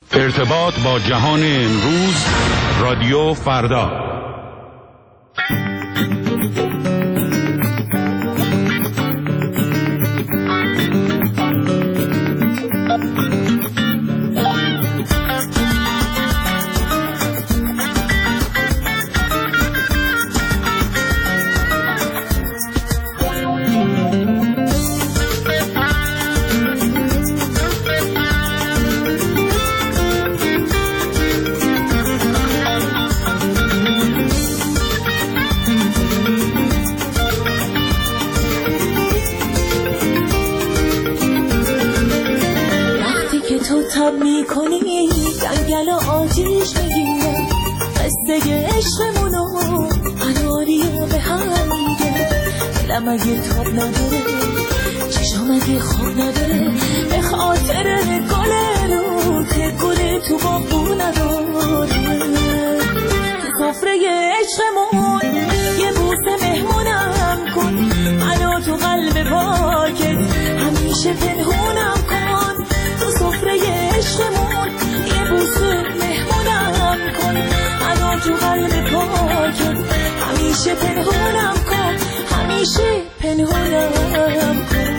ارتباط با جهان امروز، رادیو فردا. میکنی جنگل آتیش میگیرم، قصه عشقمونو اناری به هم میگه. دلم اگه تاب نداره، چشم اگه خواب نداره، به خاطر گل رو که گل تو باغو نداره. تو سفره عشقمون یه بوسه مهمونم کن، منو تو قلب پاکت همیشه پنهونم کن. تو سفره عشقمون یه بوسه مهمونم کن، منو تو قلب پاکت همیشه پنهونم کن، همیشه پنهونم کن.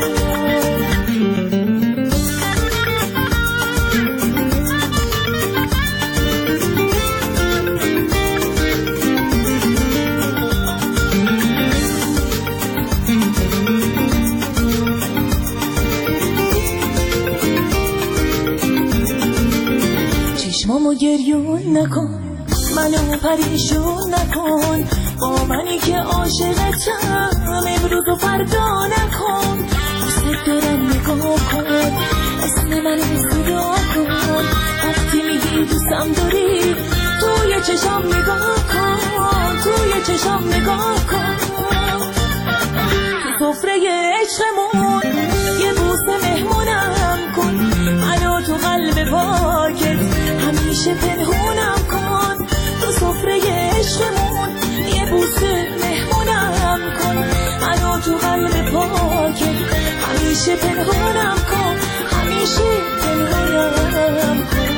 چشمامو گریون نکن، منو پریشون نکن، با منی که عاشقتم امروز و فردا نکن. دوست دارم نگاه کن، اسم منو صدا کن، وقتی میگی دوستم داری توی چشام نگاه کن، توی چشام نگاه کن. تو سفره عشقمون یه بوسه مهمونم کن، منو تو قلب پاکت همیشه پنهونم کن. تو سفره عشقمون یه بوسه مهمونم کن، منو تو قلب پاکت همیشه پنهونم کن، همیشه پنهونم کن.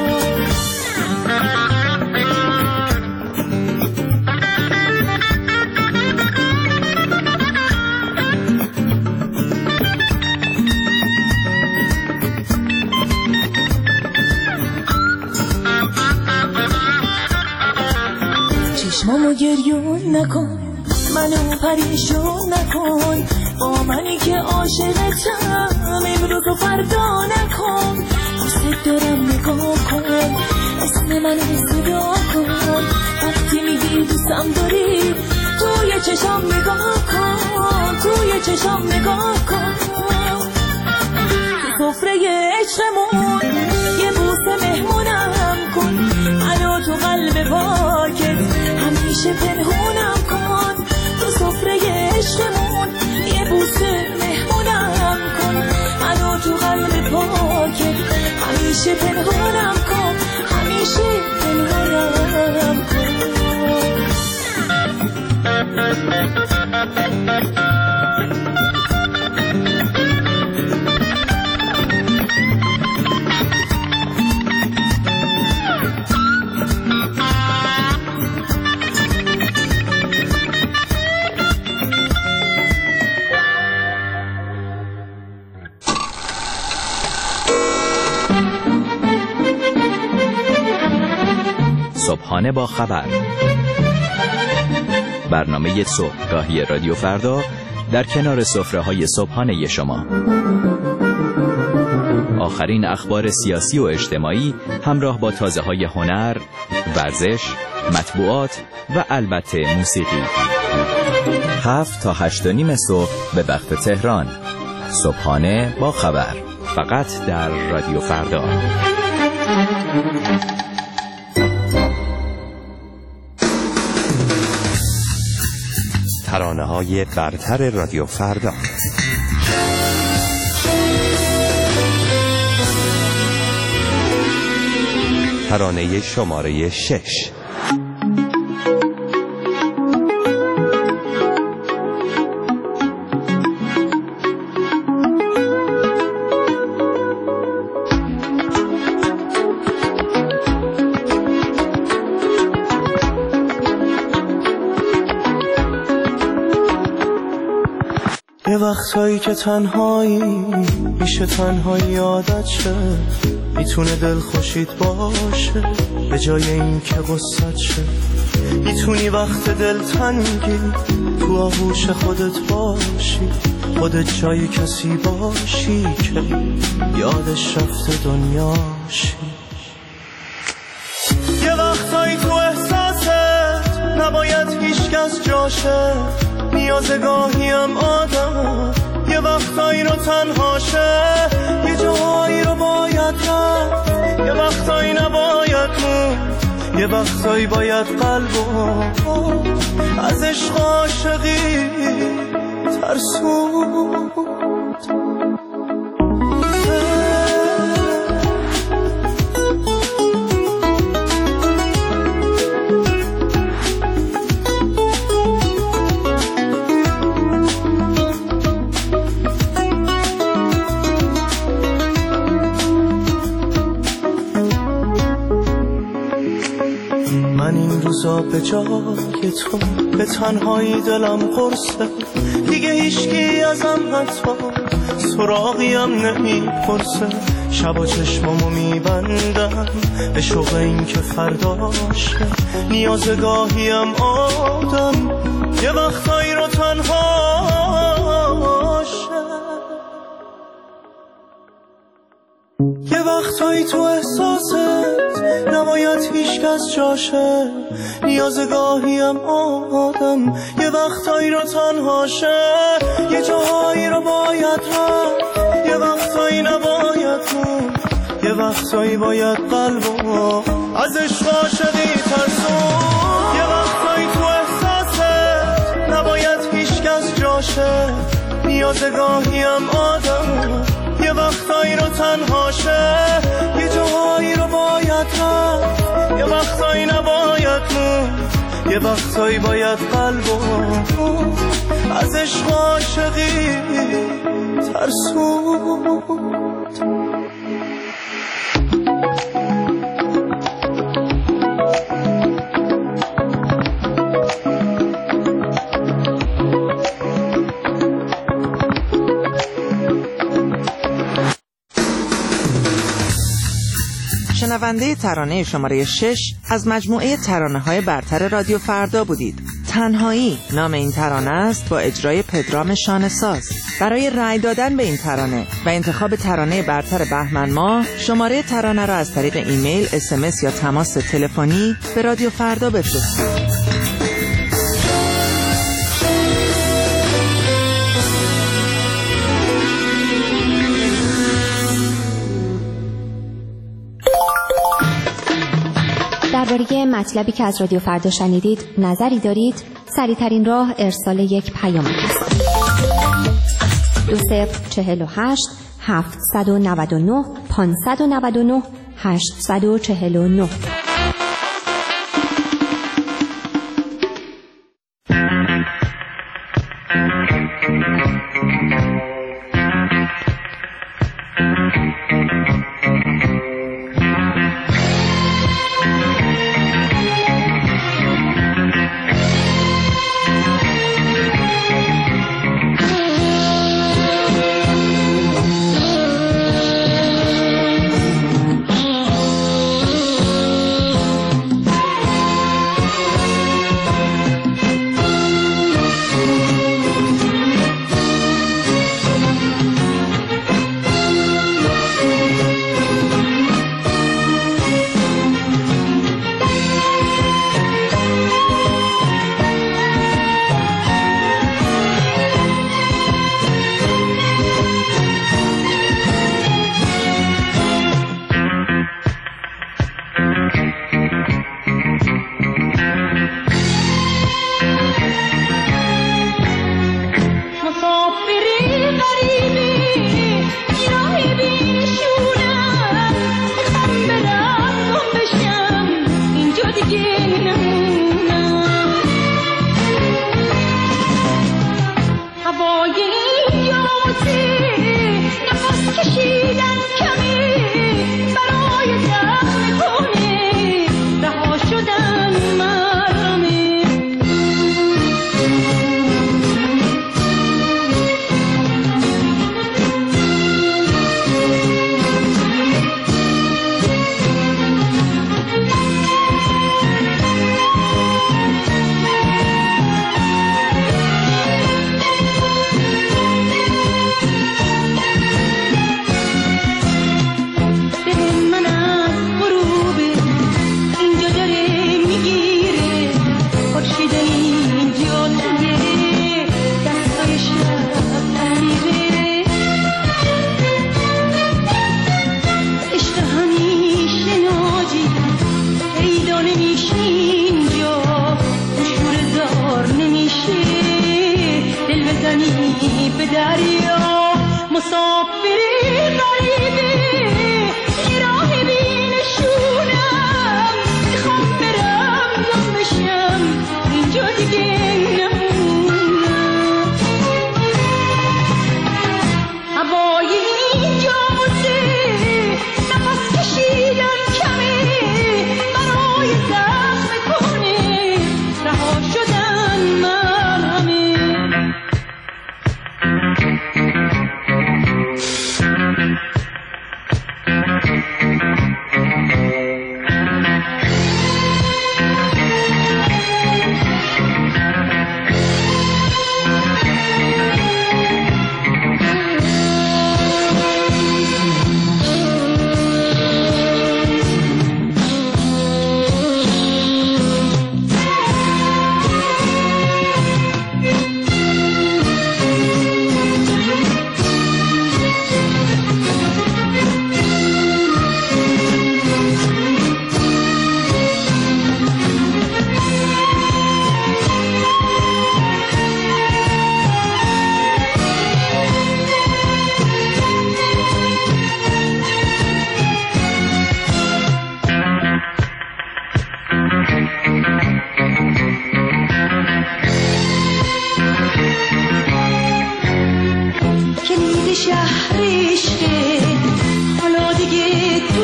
چشمامو گریون نکن، منو پریشون نکن، با منی که عاشقتم امروز و فردا نکن. دوست دارم نگاه کن، اسم منو صدا کن، وقتی میگی دوستم داری توی چشام نگاه کن، توی چشام نگاه کن. تو سفره عشقمون یه بوسه مهمونم کن، منو تو قلب پاکت همیشه پنهونم کن. تو سفره عشقمون یه بوسه مهمونم کن، منو تو قلب پاکت همیشه پنهونم کن، همیشه پنهونم کن. صبحانه با خبر، برنامه صبحگاهی رادیو فردا در کنار سفره‌های صبحانه شما. آخرین اخبار سیاسی و اجتماعی همراه با تازه‌های هنر، ورزش، مطبوعات و البته موسیقی. 7 تا 8:30 صبح به وقت تهران. صبحانه با خبر، فقط در رادیو فردا. ترانه‌های برتر رادیو فردا. ترانه شماره 6. یه وقتایی که تنهایی میشه تنهایی عادت شه، میتونه دل خوشید باشه به جای این که غصت شه. میتونی وقت دل تنگی تو آغوش خودت باشی، خودت جای کسی باشی که یادش رفته دنیاشی. یه وقتایی تو احساست نباید هیچ کس جاشه، نیازه گاهیم آدم یه وقتایی رو تنهاشه، یه جاهایی رو باید رفت، یه وقتایی نباید موند، یه وقتایی باید قلبو از عشق عاشقی ترسوند. به جای تو به تنهایی دلم قرصه، دیگه هیچکی ازم حتی سراغیم نمیپرسه. شب و چشمامو میبندم به شوق این که فرداشه، نیاز گاهیم آدم یه وقتایی رو تنهاشه. یه وقتایی تو احساست نباید هیچ کس جاشه، نیاز گاهیم آدم یه وقتایی رو تنهاشه، یه جاهایی رو باید رفت، یه وقتایی نباید موند، یه وقتایی باید قلبو از عشق عاشقی ترسون. یه وقتایی تو احساست نباید هیچ کس جاشه، نیاز گاهیم آدم یه وقتایی رو تنهاشه، یه جاهایی رو باید رفت، یه وقتایی نباید موند، یه وقتایی باید قلبو از عشق عاشقی ترسوند. شنونده ترانه شماره 6 از مجموعه ترانه‌های برتر رادیو فردا بودید. تنهایی نام این ترانه است با اجرای پدرام شانه‌ساز. برای رأی دادن به این ترانه و انتخاب ترانه برتر بهمن ماه، شماره ترانه را از طریق ایمیل، SMS یا تماس تلفنی به رادیو فردا بفرستید. درباره مطلبی که از رادیو فردا شنیدید نظری دارید؟ سریع‌ترین راه ارسال یک پیام است. 2048 799 599 849.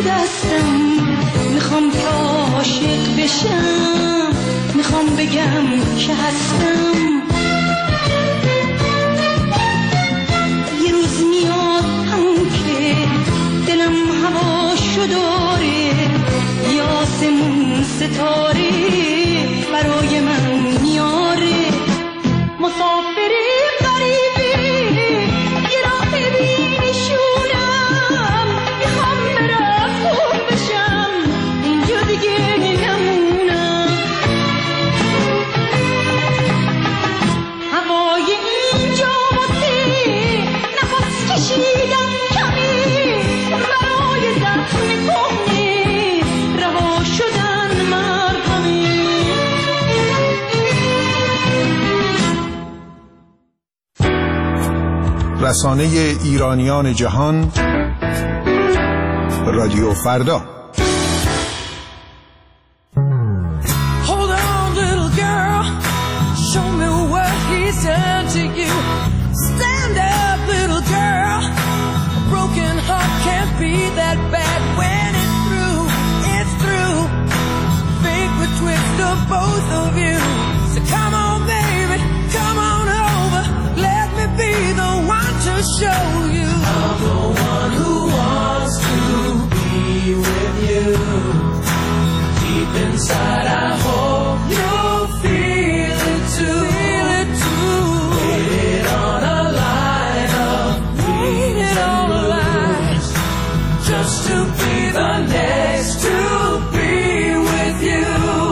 دستم، میخوام که عاشق بشم، میخوام بگم که هستم. یه روز میاد همون که دلم هواشو داره، یه آسمون ستاره برای من میاره. مسافری غریبی یه راه بینشونم، میخوام برم خوب بشم، اینجا دیگه نمونم. هوای اینجا واسه نفس کشیدن کمی، برای زخم کهنه رها شدن مرهمی. رسانه ایرانیان جهان، رادیو فردا. Hold on, little girl, show me what he's done to you. Stand up, little girl, a broken heart can't be that bad. When it's through, it's through. Fate would twist of both of you. So come on, baby, come on over. Let me be the one to show you. I'm the one who wants to be with you. Deep inside I hope you'll feel it too. Feel it too. Waited on a line of waited on a line just to be the next to be with you.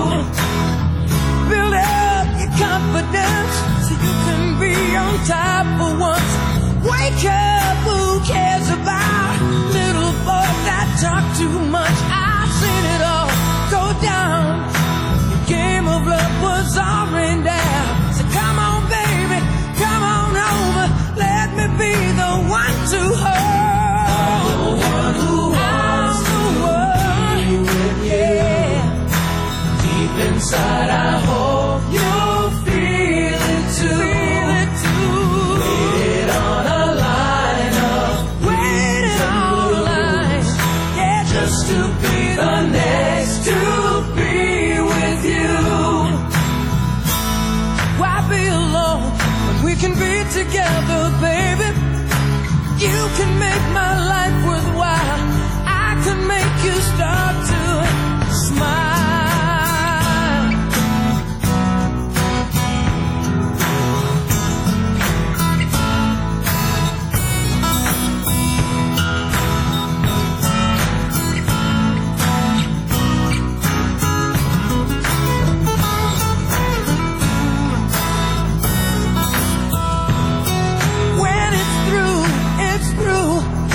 Build up your confidence so you can be on top for once. Wake up, who cares about little boys that talk too much? I've seen it all go down. The game of love was all rained down. So come on, baby, come on over. Let me be the one to hold. I'm the one who wants to be with you. Deep inside I hope you'll feel it too. Feel it too. Waited on a line of waited on a line, yeah, just to be the next to be with you. Why be alone when we can be together, baby? You can make my life worthwhile. I can make you start to smile. When it's through, it's through.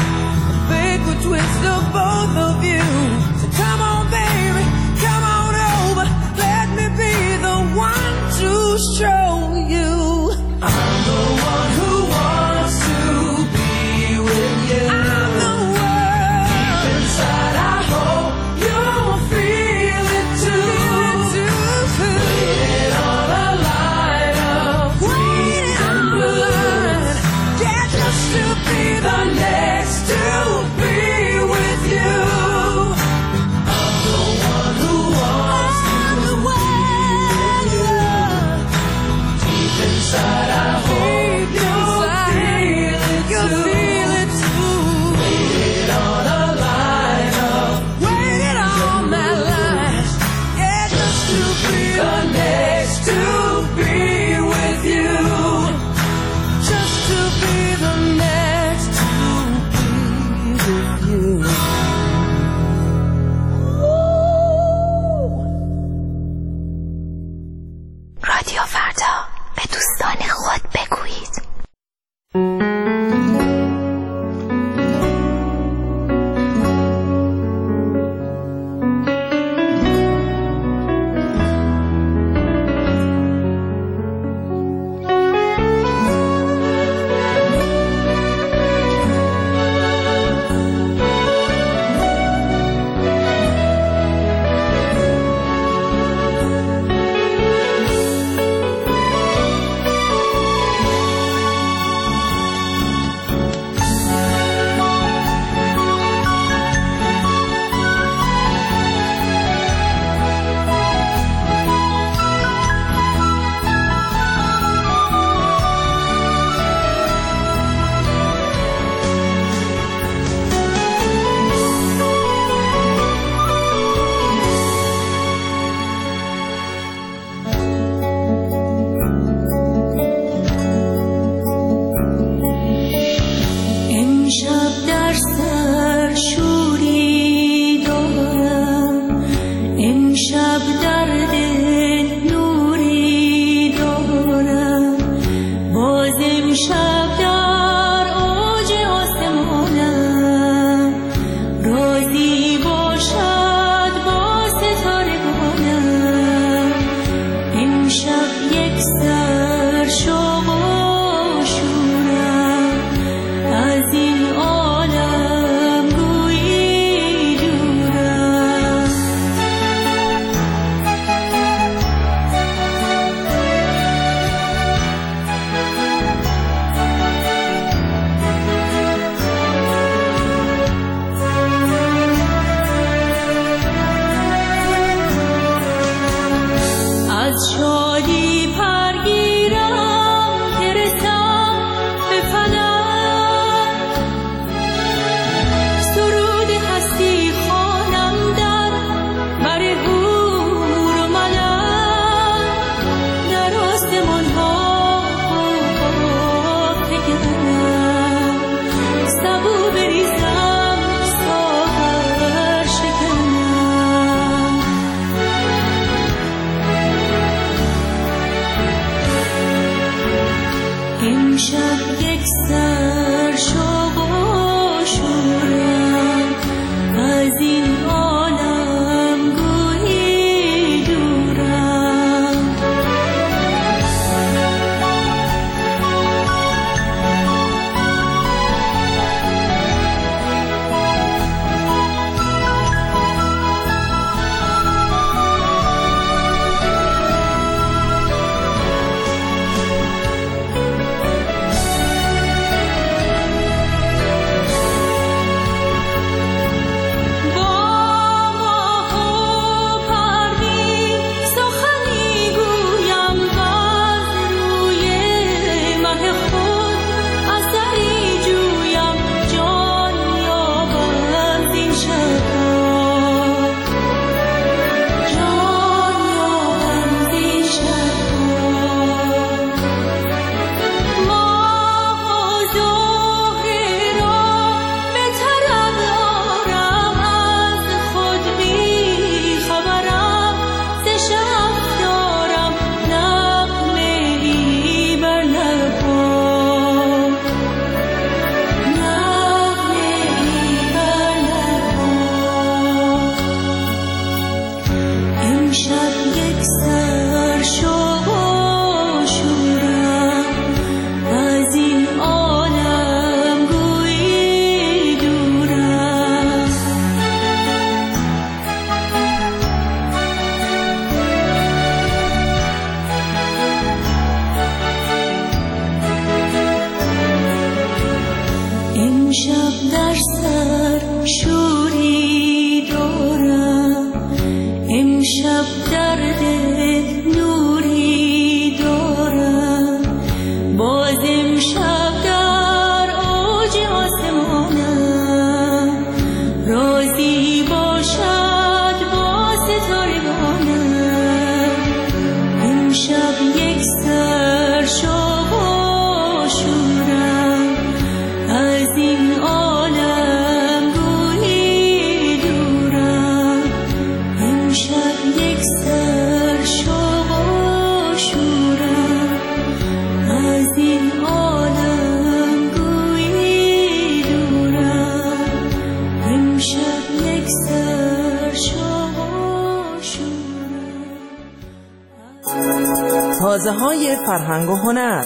تازه‌های فرهنگ و هنر.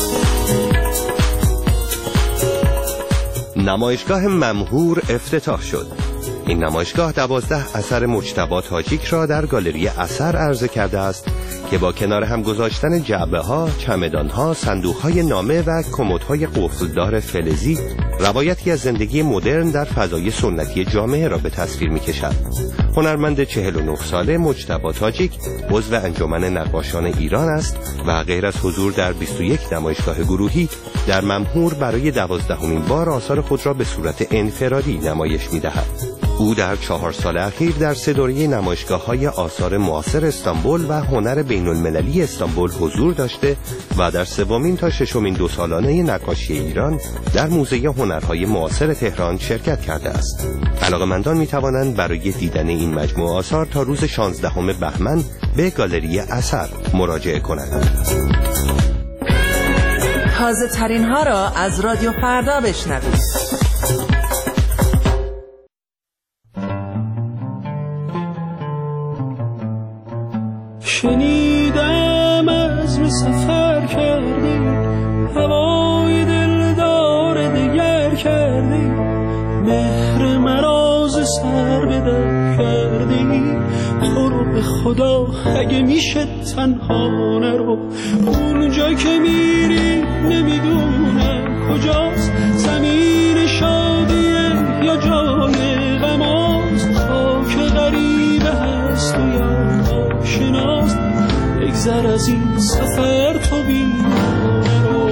نمایشگاه ممهور افتتاح شد. این نمایشگاه 12 اثر مجتبی تاجیک را در گالری اثر عرضه کرده است که با کنار هم گذاشتن جعبه‌ها، چمدان‌ها، صندوق‌های نامه و کمدهای قفلدار فلزی روایتی از زندگی مدرن در فضای سنتی جامعه را به تصویر می‌کشد. هنرمند 49 ساله مجتبی تاجیک عضو انجمن نقاشان ایران است و غیر از حضور در 21 نمایشگاه گروهی در ممهور برای 12مین بار آثار خود را به صورت انفرادی نمایش می‌دهد. او در 4 سال اخیر در 3 دوره نمایشگاه‌های آثار معاصر استانبول و هنر بین‌المللی استانبول حضور داشته و در 3مین تا 6مین 2 سالانه نقاشی ایران در موزه هنرهای معاصر تهران شرکت کرده است. علاقه‌مندان می‌توانند برای دیدن این مجموعه آثار تا روز 16 بهمن به گالری اثر مراجعه کنند. تازه ترین ها را از رادیو فردا بشنوید. شنیدم عزم سفر کردی، هوای دلدار دگر کردی، مهر مراز سر به در کردی. تو رو به خدا اگه میشه تنها نرو، اونجا که میری نمیدونم کجاست، زمین شادیه یا جای غماست، خاک غریبه هست و یا آشناست. بگذر از این سفر تو بیمانه رو.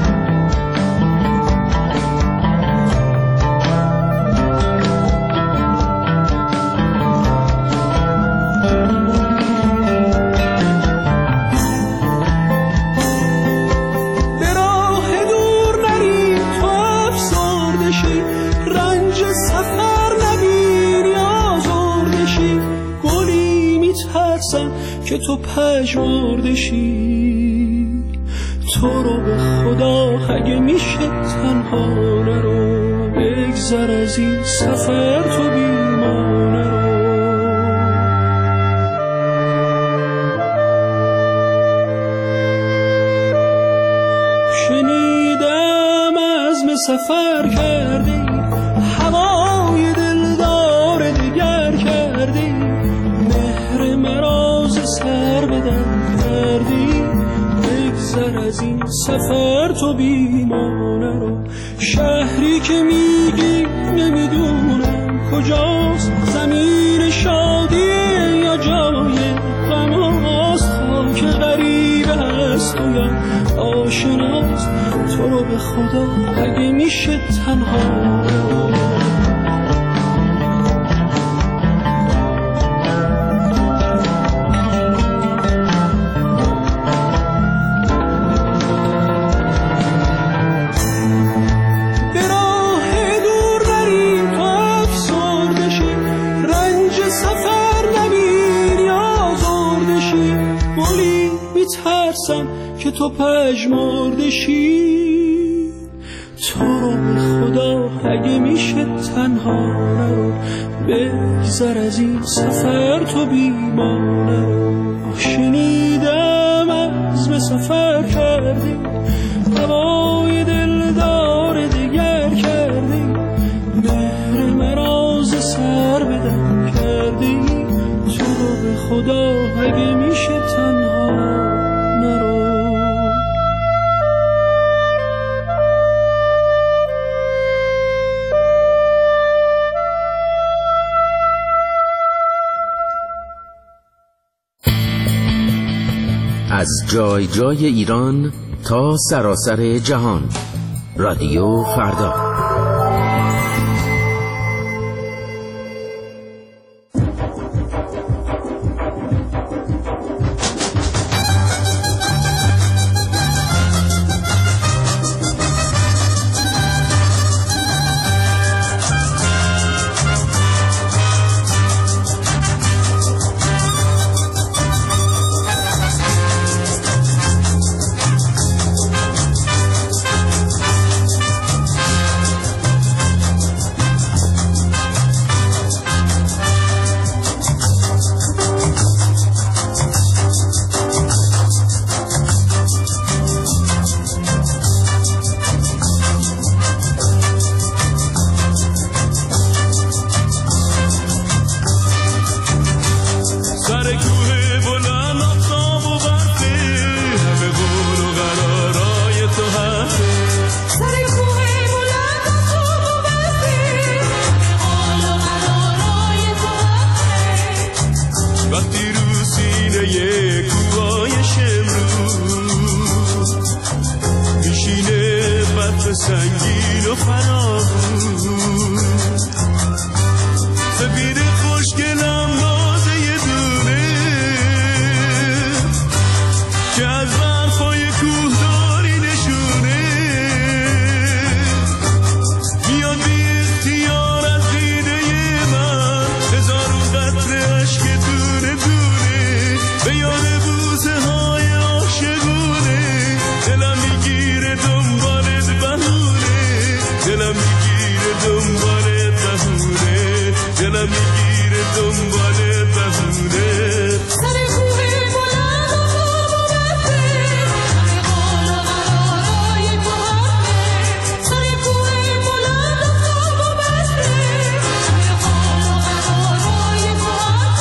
به راه دور نری تو افسرده شی، رنج سفر نبینی آزرده شی. گلی میترسم که تو پژمرده شی، تو رو به خدا اگه میشه تنها نرو. بگذر از این سفر تو بیمانه رو. شنیدم عزم سفر کردی، هوای دلدار دگر کردی، مهر مراز سر به در کردی. بگذر از این سفر تو بیمانه رو. شهری که میگی نمیدونم کجاست، زمین شادیه یا جای غماست، خاک غریبه هست و یا آشناست. تو رو به خدا اگه میشه تنها رو. که تو پژمرده شی، تو رو به خدا اگه میشه تنها نرو. بگذر از این سفر تو بیمانه رو. شنیدم عزم سفر کردی، هوای دلدار دگر کردی، مهر مراز سر به در کردی. تو رو به خدا اگه میشه تنها نرو. از جای جای ایران تا سراسر جهان، رادیو فردا. وقتی رو سینه کوههای شمرون میشینه برف سنگین و فراغون سفید خوشگلم نازه یه دونه که از برفای کوه داری نشونه میاد بی اختیار از دیده من هزارون قطره عشق دونه دونه به یاد بوسه های عاشقونه دلم میگیره دنبالت بهونه دلم میگیره دنبالت بهونه دلم میگیره دنبالت بهونه سر کوه بلند و خواب و بسته همه قال و قرارای تو حقه سر کوه بلند و خواب و بسته همه قال و قرارای تو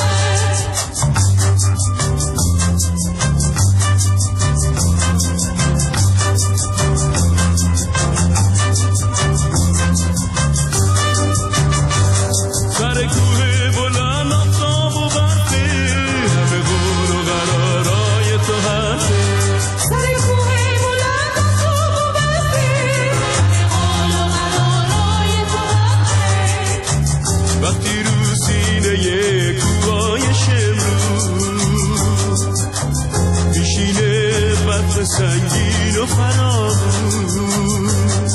سر کوه بلند آفتاب و برفه همه قول و قرارای تو حقه سر کوه بلند و خواب و بسته همه قال و قرارای تو حقه وقتی رو سینه کوههای شمرون میشینه برف سنگین و فراغون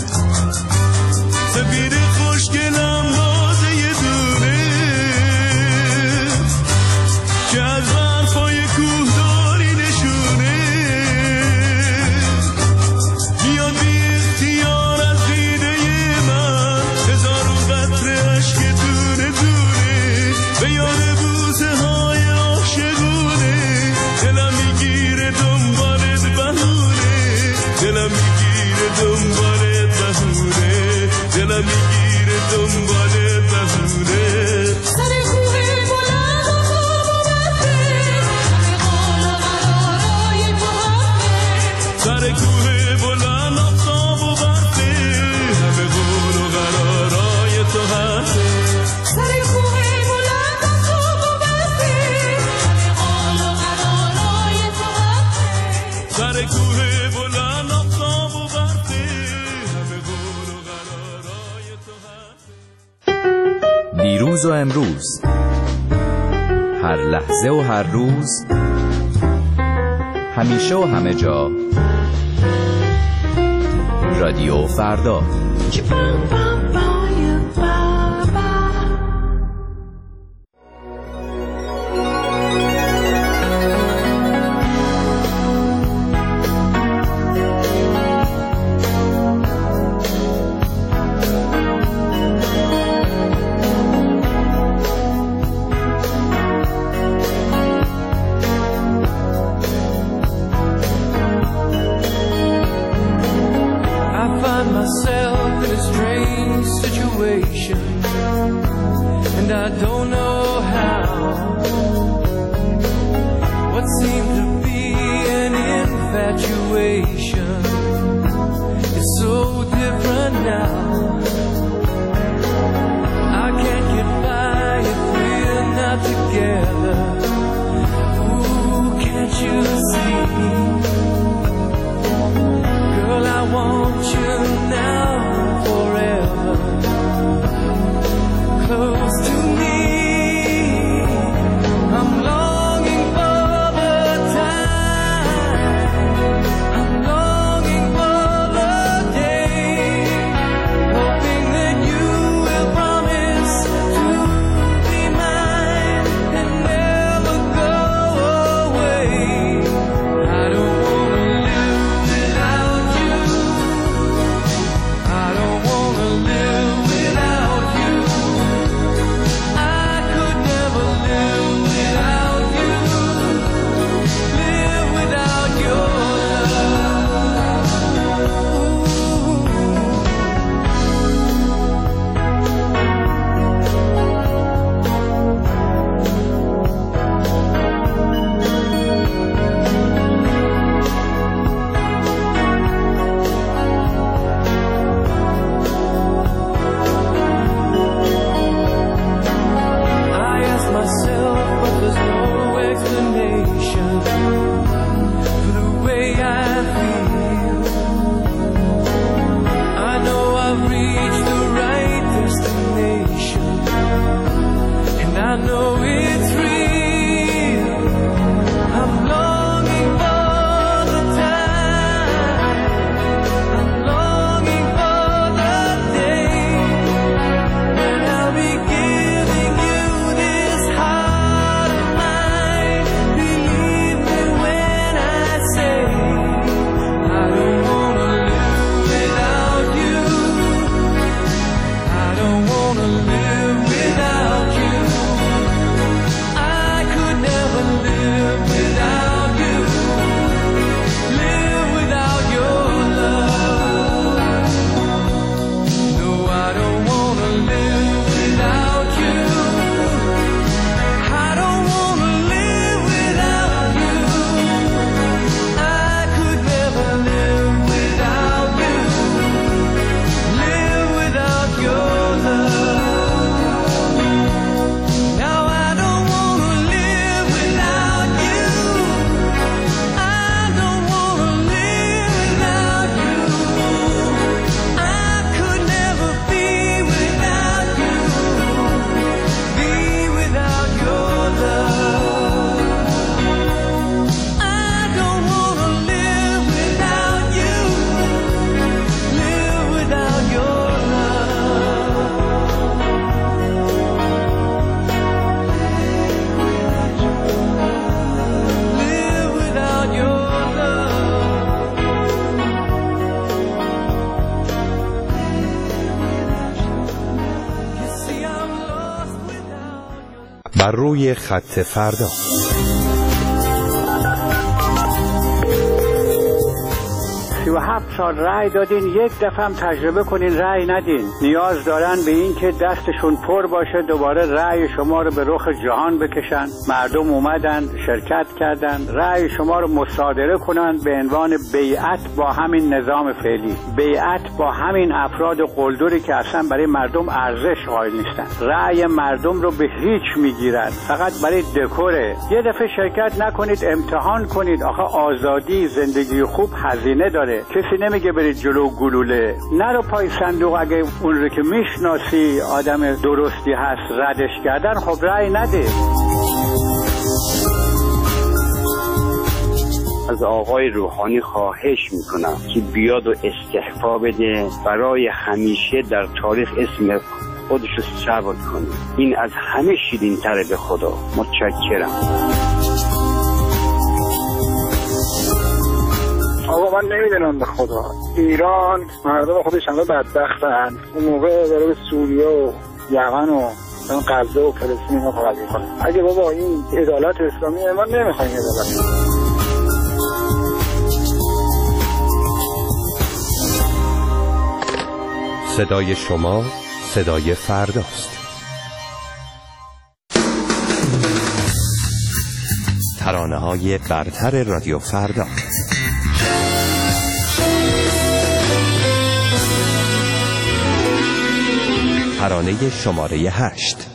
سفید خوشگلم نازه یه دونه که از برفای کوه داری نشونه میاد بی اختیار از دیده من هزارون قطره عشق دونه دونه به یاد بوسه های عاشقونه دلم میگیره دنبالت بهونه دلم میگیره دنبالت بهونه دلم میگیره دنبالت بهونه سر کوه بلند و خواب و بسته همه قال و قرارای تو حقه سر کوه بلند آفتاب و برفه همه قول و قرارای تو حقه سر کوه بلند و خواب و بسته همه قال و قرارای تو حقه سر کوه بلند آفتاب و برفه همه قول و قرارای تو حقه دیروز و امروز، هر لحظه و هر روز، همیشه و همه جا، رادیو فردا. myself in a strange بر روی خط فردا. 37 سال رأی دادین، یک دفعه هم تجربه کنین رأی ندین. نیاز دارن به این که دستشون پر باشه دوباره رأی شما رو به رخ جهان بکشن. مردم اومدن شرکت کردن، رأی شما رو مصادره کنن به عنوان بیعت با همین نظام فعلی، بیعت با همین افراد قلدری که اصلا برای مردم ارزش قائل نیستن. رأی مردم رو به هیچ میگیرن، فقط برای دکوره. یه دفعه شرکت نکنید، امتحان کنید. آخه آزادی، زندگی خوب هزینه داره. کسی نمیگه برید جلو گلوله. نرو پای صندوق. اگه اون رو که میشناسی آدم درستی هست ردش کردن، خب رأی نده. از آقای روحانی خواهش میکنم که بیاد و استعفا بده، برای همیشه در تاریخ اسم خودش رو ثبت کنه. این از همه شیرین تره. به خدا متشکرم. آقا من نمیدونم به خدا، ایران مردم خودش همه بدبختن. اون موقع داره به سوریه و یمن و غزه و فلسطین اینا کمک میکنه. اگه بابا این عدالت اسلامیه، ما نمیخوایم عدالت. صدای شما صدای فرداست. ترانه‌های برتر رادیو فردا. ترانه شماره 8.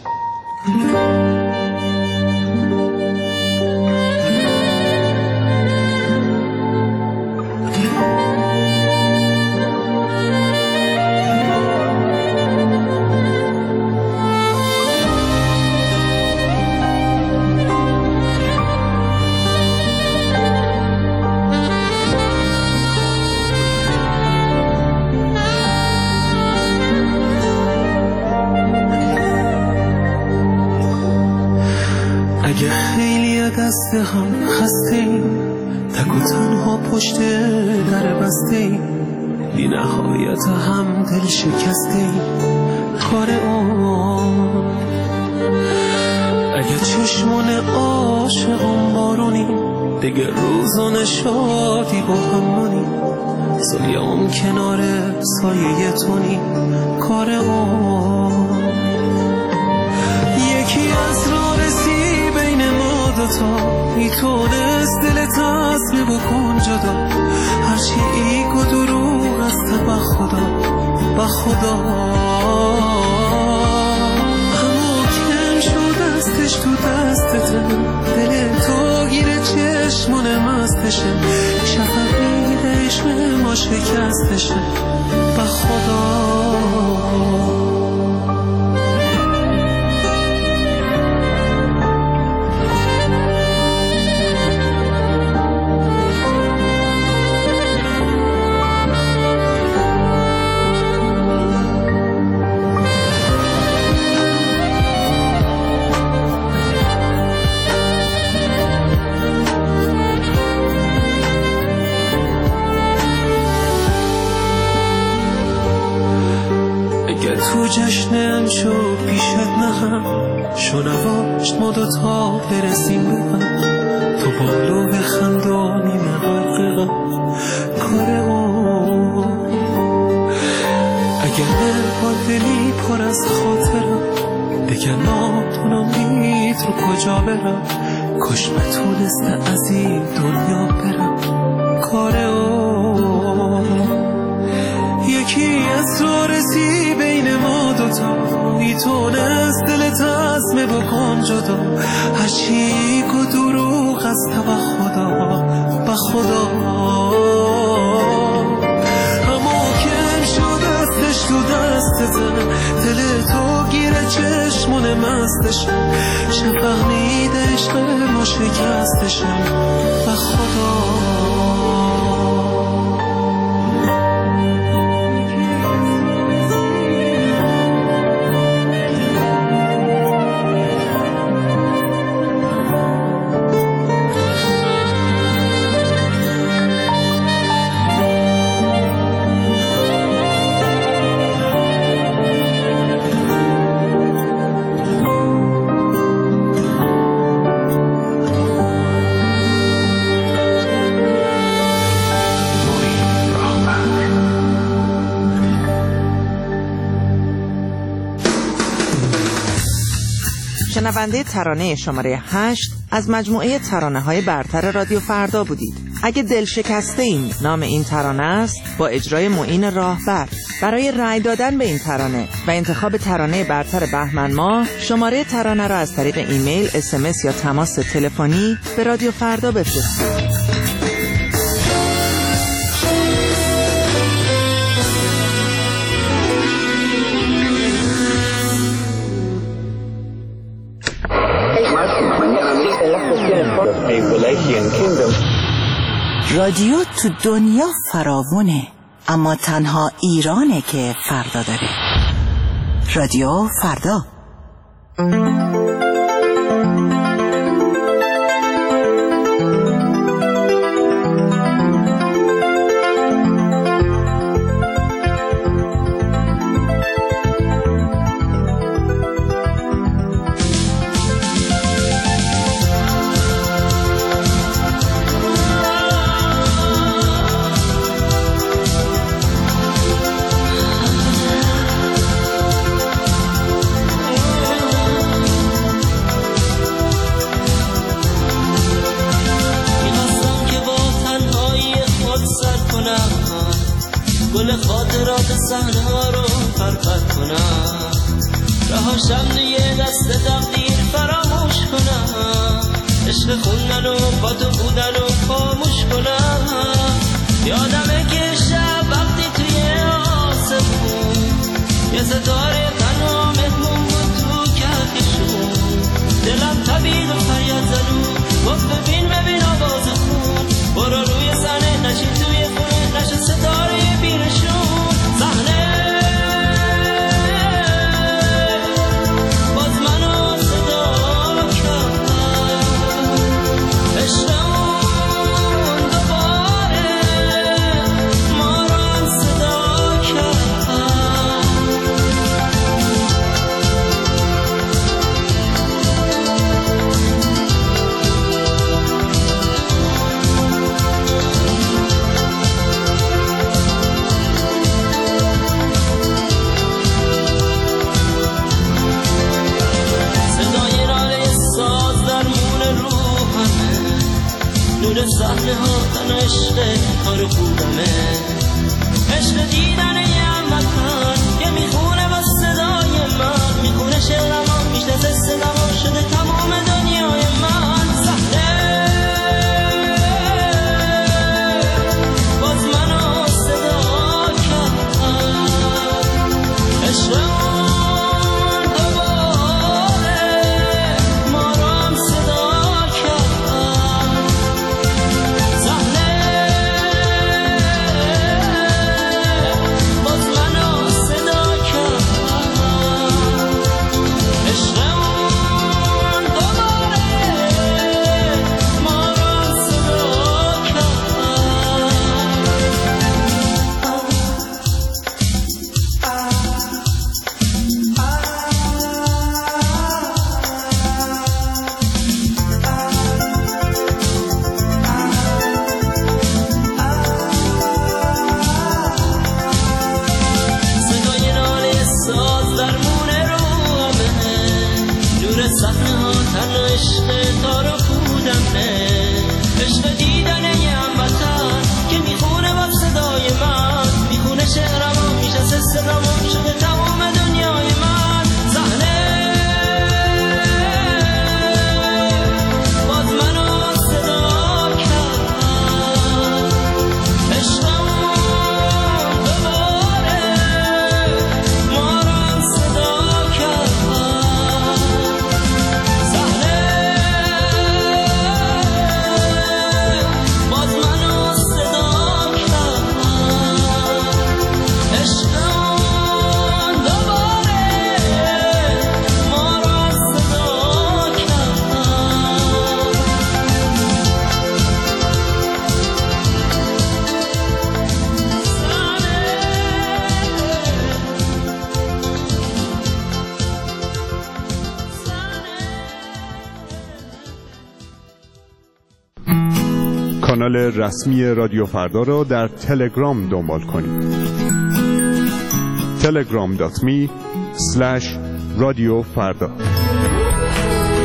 اگه خیلی دسته هم خستیم، تک و تنها پشت در بستیم، بی نهایت هم دل شکستیم، کار اون. اگه چشمون عاشقان بارونیم، دیگه روزان شادی با همونیم، سالیام کنار سایه تونیم، کار اون. یکی از راه رسی بین ما دوتا، میتونست دلت تصمیم بکن جدا، هرچی ایگ و دروغ است به خدا، به خدا. همو کم شد دستش تو دستته، دل تو گیره چشمون مستشه، شفقی عشق ما شکستشه، به خدا. تو جشنم شو پیشت نهم، شو نواش ما دوتا برسیم به هم، تو بالو بخندانی من غرقم، کار اون. اگر با دلی پر از خاطرم، دیگه ناتونم دید رو کجا برم، کاش نتونسته از این دنیا برم، کار اون. یکی از راه رسی بین ما دوتا، میتونست دلت عزم بکن جدا، هرچی که دروغ است به خدا، به خدا. اما کم شد دستش تو دستته، دل تو گیره چشمون مستشه، شفهمیده عشق ما شکستشه، به خدا. شنونده ترانه شماره 8 از مجموعه ترانه‌های برتر رادیو فردا بودید. اگه دل شکسته این نام این ترانه است، با اجرای معین راهبر. برای رأی دادن به این ترانه و انتخاب ترانه برتر بهمن ماه، شماره ترانه را از طریق ایمیل، SMS یا تماس تلفنی به رادیو فردا بفرستید. رادیو تو دنیا فراوونه، اما تنها ایرانه که فردا داره. رادیو فردا. گل خاطرات صحنه ها رو پرپر کنم، رهاشم توی دست تقدیر فراموش کنم، عشق خوندن و با تو بودن و خاموش کنم. یادمه که شب وقتی توی آسمون یه ستاره تنها مهمون بود تو کهکشون، دلم تبید و فریاد زدون گفت ببین آواز خون، برو روی صحنه نشین توی خونه نشه ستاره بیرشون. صحنه باز منو صدا کرد، عشقمون دوباره ما رو صدا کرد. نور صحنه ها تن عشق کار خودمه، عشق دیدن یه هموطن که میخونه با صدای من، میخونه شعرم میشناسه صدام شده تمام دنیای من. صحنه باز منو صدا کرد، عشقمون دوباره ما رو هم صدا کرد. کانال رسمی رادیو فردا را در تلگرام دنبال کنید. telegram.me/رادیو فردا.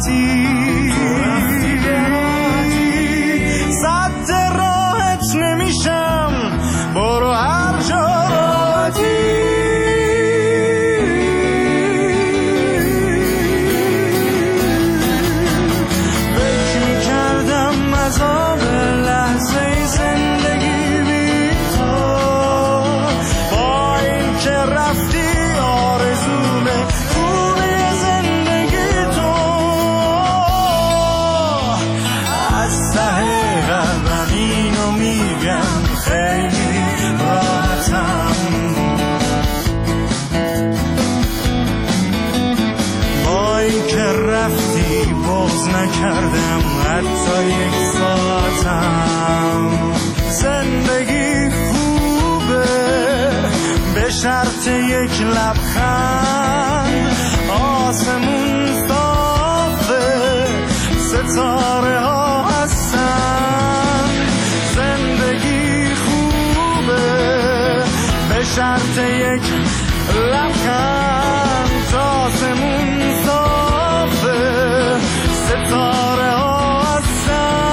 راحتی صد راحت نمیشم برو هر جا راحتی نکردم حتی یک ساعتم زندگی خوبه به شرط یک لبخند آسمون صافه ستاره ها هستن زندگی خوبه به شرط یک لبخند آسمون صافه ستاره ها هستن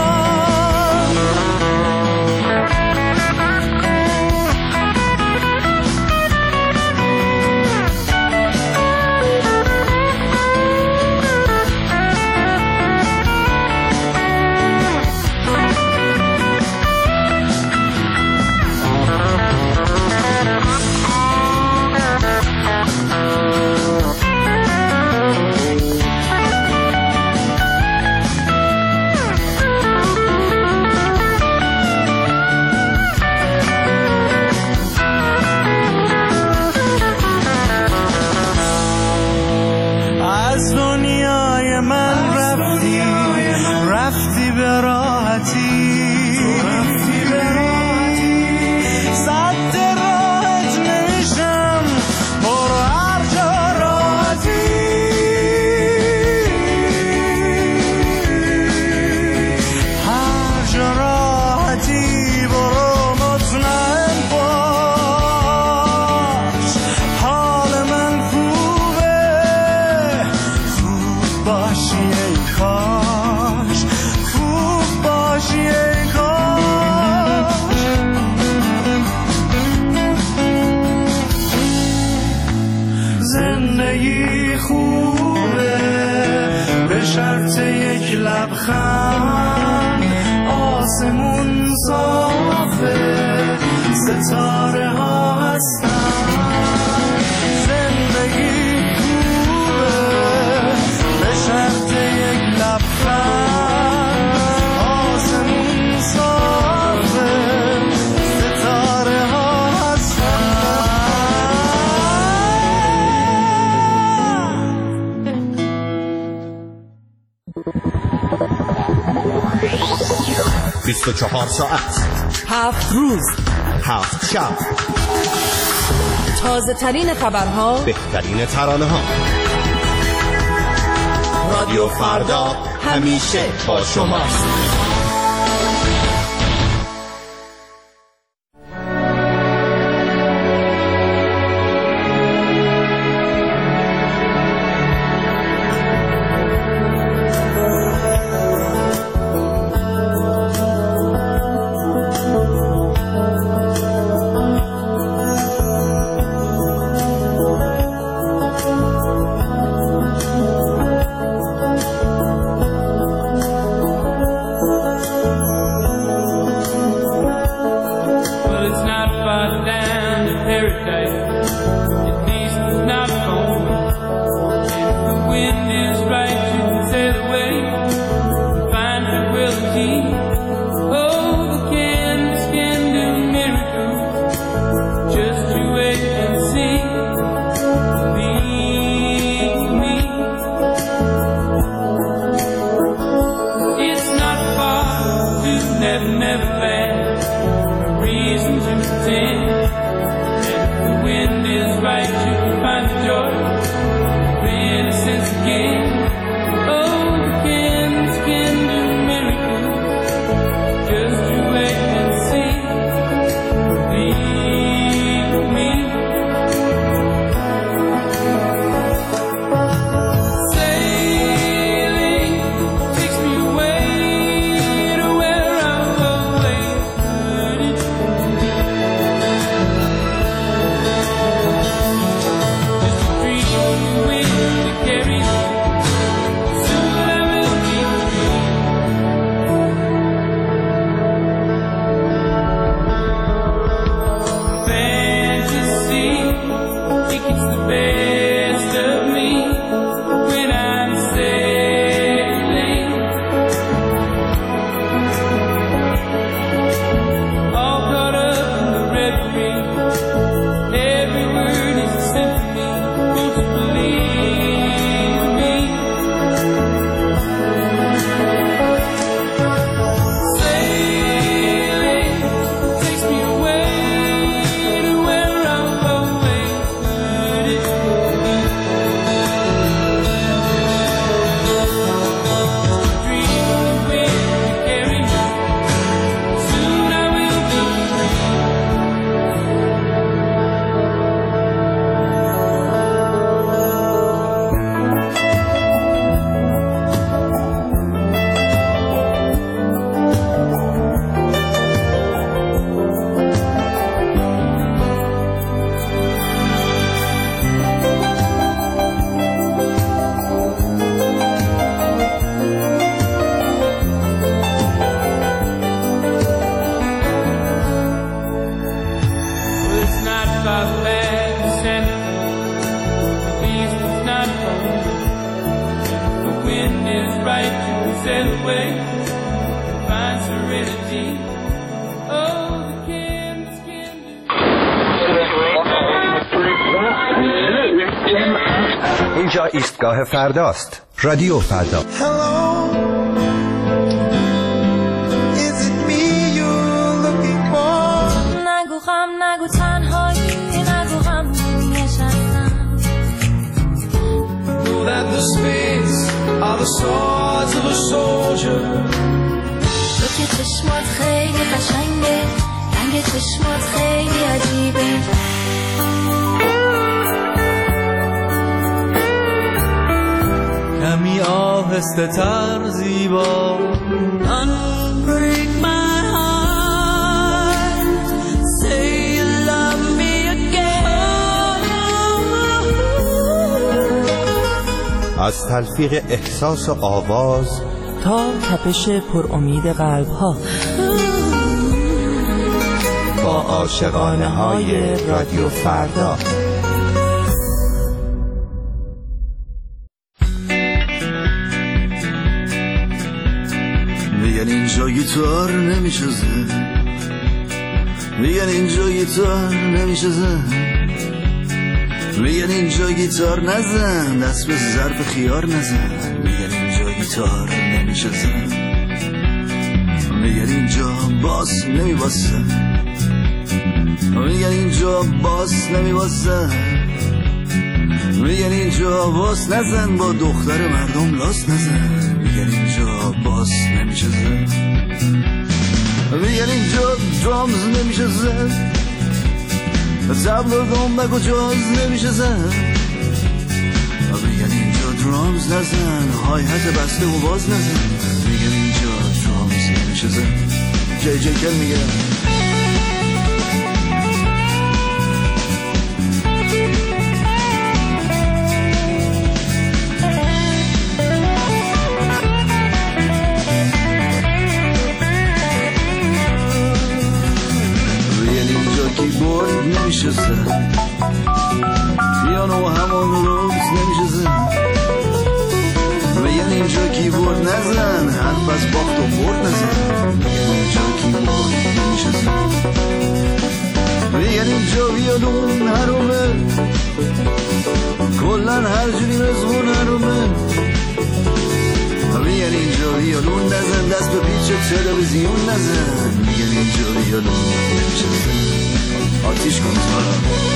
زندگی خوبه به شرط یک لبخند آسمون صافه ستاره ها هستن زندگی خوبه به شرط یک لبخند آسمون صافه ستاره ها هستن 24 ساعت 7 روز 7 شب تازه ترین خبرها بهترین ترانه ها رادیو فردا همیشه با شماست. angels and the way find serenity. Oh, the canvas can do. اینجا ایستگاه فرداست. رادیو فردا. Hello, is it me you're looking for? نگو غم نگو تنهایی نگو غم نشستم. Know that the spades are the swords of a soldier. تو که چشمات خیلی قشنگه، رنگ چشمات خیلی عجیبه. کمی آهسته تر زیبا. Unbreak my heart, say you love me again. از تلفیق احساس و آواز تا تپش پر امید قلب ها، با عاشقانه های رادیو فردا. میگن اینجا گیتار نمیشه زن، میگن اینجا گیتار نمیشه زن، میگن اینجا گیتار نزن، دست به ظرف خیار نزن. میگن اینجا گیتار نمیشه زن، میگن اینجا باس نمیباسن، میگن اینجا باس نمیباسن، میگن اینجا باس نزن، با دختر مردم لاس نزن. میگن اینجا باس نمیشه زن، میگن اینجا درامز نمیشه زن، تبل و دنبک و جاز نمیشه زن. میگن اینجا درامز نزن، های حت بسته و باز نزن. میگن اینجا درامز نمیشه زن. جی کل میگه کیبورد نمیشه زن، پیانو همون روز نمیشه زن. میگن اینجا کیبورد نزن، حرف از باخت و برد نزن. میگن اینجا کیبورد نمیشه زن، میگن اینجا ویولون حرومه، کلن هر جوری مزمون حرومه. میگن اینجا ویولون نزن، دست به پیچ تلویزیون نزن. میگن اینجا ویولون نمیشه زن، آتیش کن تارا.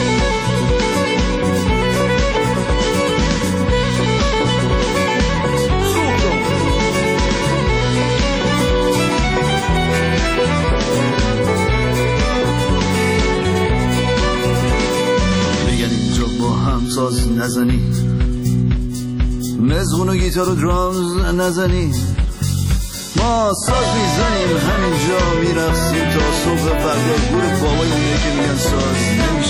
میگن اینجا با هم ساز نزنی، مزغون و گیتار و درامز نزنی. ما ساز میزنیم همینجا میرقصیم تا صبح فردا. گور بابای اونه که میگن ساز نمیشه